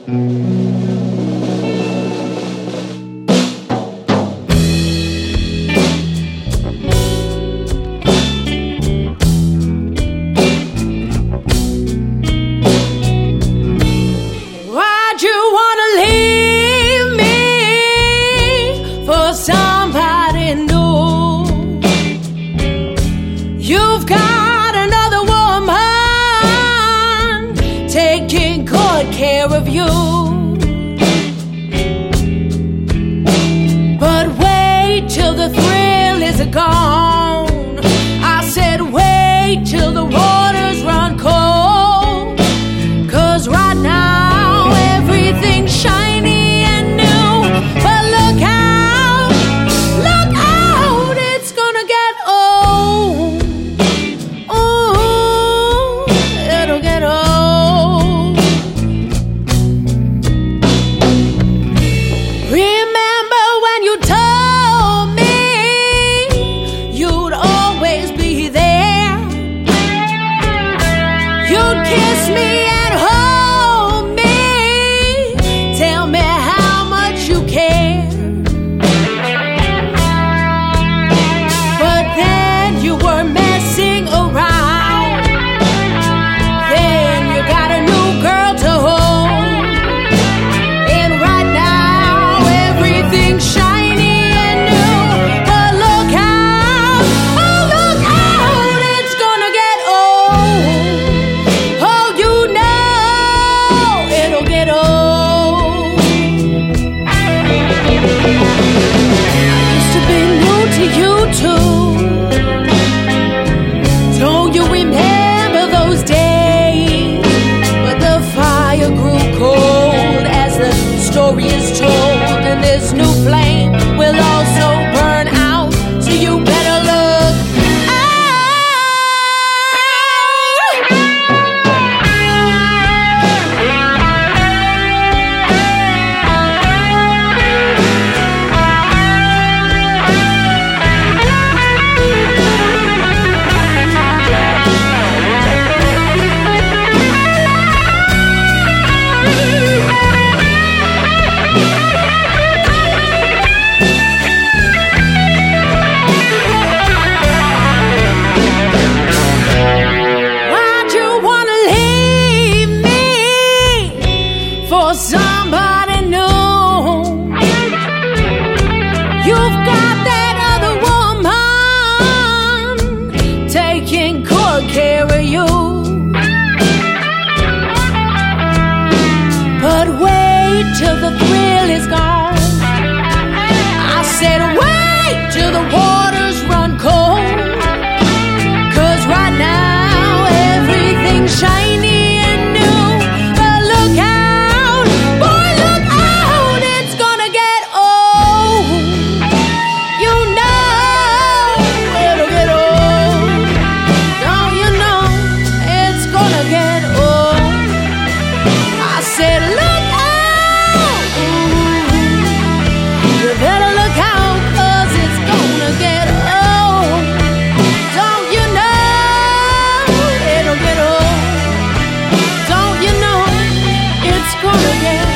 Why'd you wanna leave me for somebody new? You've got another woman taking good care of you. But wait till the thrill is gone. I said wait till the waters run cold. 'Cause right now everything's shiny and new. But look out, it's gonna get old. Ooh, it'll get old. Remember when you told me you'd always be there? You'd kiss me and hold me, tell me how much you care. But then you were messing around. Then you got a new girl to hold. And right now everything's shiny and new. But look out, oh look out, it's gonna get old. Oh, you know it'll get old. I used to be new to you too. Don't you remember those days? But the fire grew cold as the story is told. And this new flame will also burn out. So you better look Why'd you wanna leave me for somebody new? You've got that other woman taking good care of you. But wait till the thrill is gone. I said wait till the waters run cold. 'Cause right now everything's shiny and new. But look out, boy, look out, it's gonna get old. You know it'll get old. Don't you know it's gonna get old? I said look out, you better look out, 'cause it's gonna get old. Don't you know it'll get old? Don't you know it's gonna get